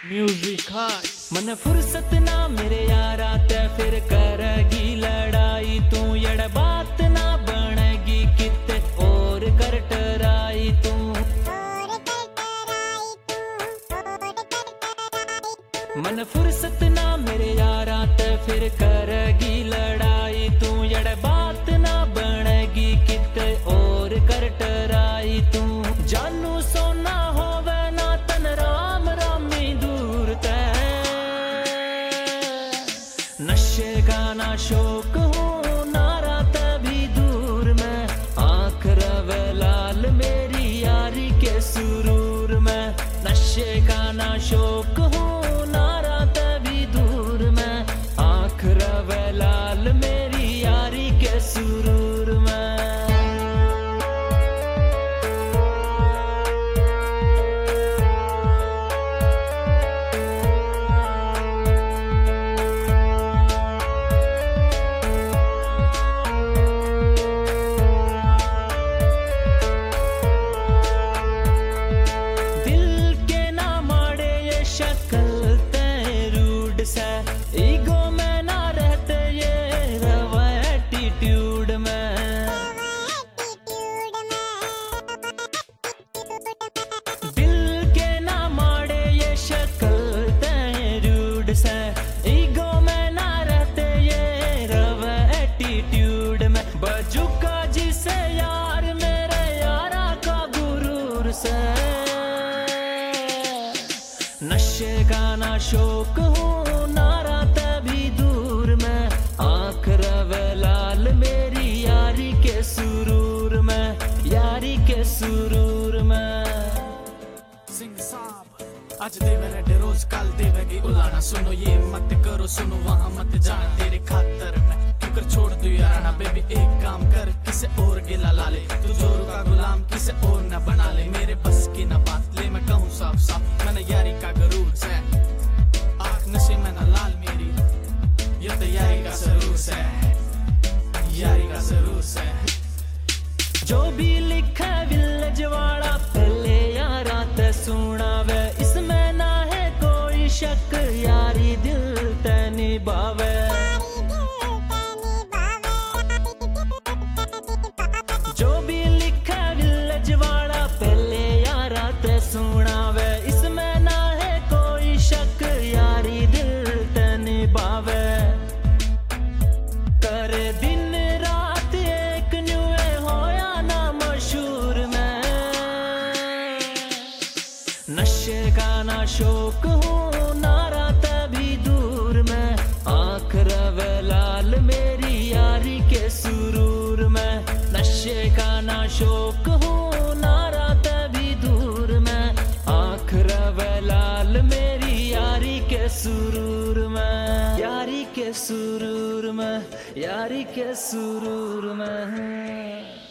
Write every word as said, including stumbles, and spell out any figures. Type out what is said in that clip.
Music हाय। मन फुर्सत ना मेरे यारा ते फिर करेगी लड़ाई तू यड़ बात ना बनेगी किते और कर टराई तू मन फुर्सत ना मेरे यारा ते फिर करेगी लड़ाई तू यड़ बात ना बनेगी किते और कर टराई तू जानू सोना होवे ना तन राम रामी दूर ते नशे का ना शौक हूँ नारा तभी दूर में आँख रवे लाल मेरी यारी के सुरूर में नशे का ना शौक हूँ नारा तभी दूर में आँख रवे लाल मेरी यारी के सुरूर में ईगो में ना रहते ये रवा एटीट्यूड में दिल के ना माड़े ये शक्ल ते रूड से ईगो में ना रहते ये रवा एटीट्यूड में बजुका जिसे यार मेरे यारा का गुरूर से नशे का ना शौक हूँ नारा तभी दूर में आँख रवे लाल मेरी यारी के सुरूर में यारी के सुरूर में सिंह साहब आज देवे रेडे रोज कल देवेगी उलाना सुनो ये मत करो सुनो वहाँ मत जाना तेरे खातर मैं क्यों कर छोड़ दू याराना बेबी एक काम कर किसे और गिला ला ले तू जोरू का गुलाम किसे और न बना ले मेरे बस की न बात ले मैं कहूँ साफ साफ मैंने यारी का गरूर से आँख नशे में न लाल मेरी ये तो यारी का सरूर से यारी का सरूर से जो भी लिखा विलेज वाला पहले यारा ते सुना वे इसमें ना है कोई शक यारी दिल ते निभावे जो भी लिखा विलेज वाला पहले यारा ते सुना वे इसमें ना है कोई शक यारी दिल ते निभावे कर दिन रात एक न्यूए होया ना मशहूर में नशे का ना शौक हूँ नारा तभी दूर में आँख रवे लाल मेरी यारी के सुरूर में नशे का ना शौक हूँ नारा तभी दूर में आँख रवे लाल मेरी यारी के सुरूर में यारी के सुरूर में यारी के सुरूर में